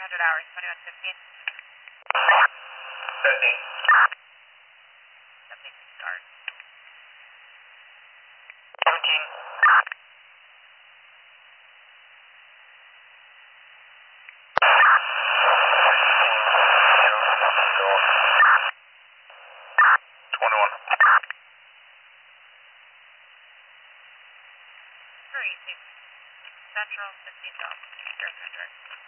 hours, 21:15. 15. 17 start. 17. 21. 3, Central, 15 South, Eastern Hendricks.